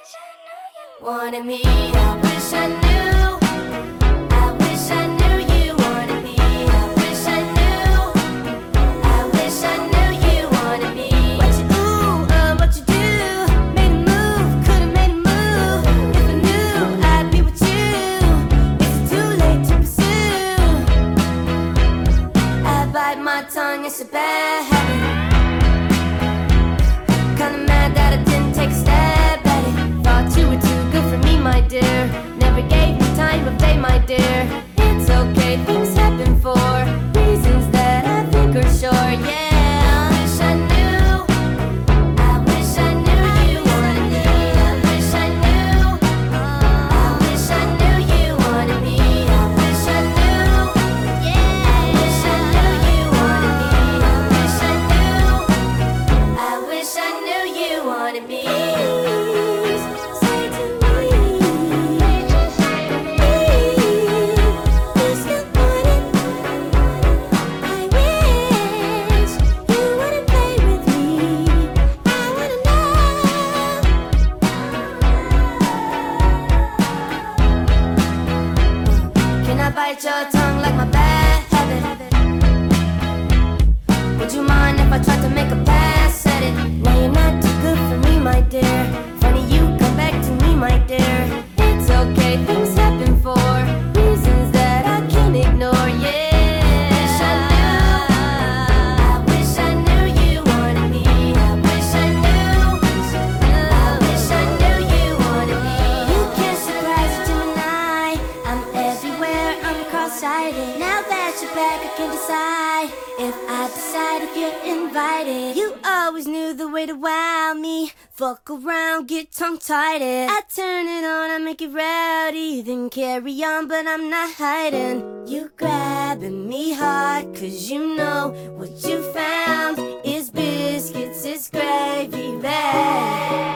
Wanted me, I wish I knew. I wish I knew you wanted me. I wish I knew. I wish I knew you wanted me. What you do, what you do? Made a move, could've made a move. If I knew, I'd be with you. Is it too late to pursue? I bite my tongue, it's a bad habit. Kinda mad that I didn't take a stab at it. Thought you were too good for me, my dear. Never gave me time of day, my dear. It's okay, things happen for reasons that I think are sure, yeah. I wish I knew. I wish I knew you wanted me. I wish I knew. I wish I knew you wanted me. I wish I knew. Yeah. I wish I knew you wanted me. I wish I knew. I wish I knew you wanted me. Bite your tongue like my bad habit. Would you mind if I tried to make a pass at it? Now you're not too good for me, my dear. Funny you come back to me, my dear. It's okay, things happen for reasons that I can't ignore, yeah. I wish I knew you wanted me. I wish I knew. I wish I knew you wanted me. You can't surprise a Gemini. I'm everywhere, I'm cross-sighted. Now that you're back, I can decide if I decide if you're invited. You always knew the way to wow me. Fuck around, get tongue-tied. I turn it on, I make it rowdy. Then carry on, but I'm not hiding. You grabbing me hard, cause you know what you found is biscuits, it's gravy bag.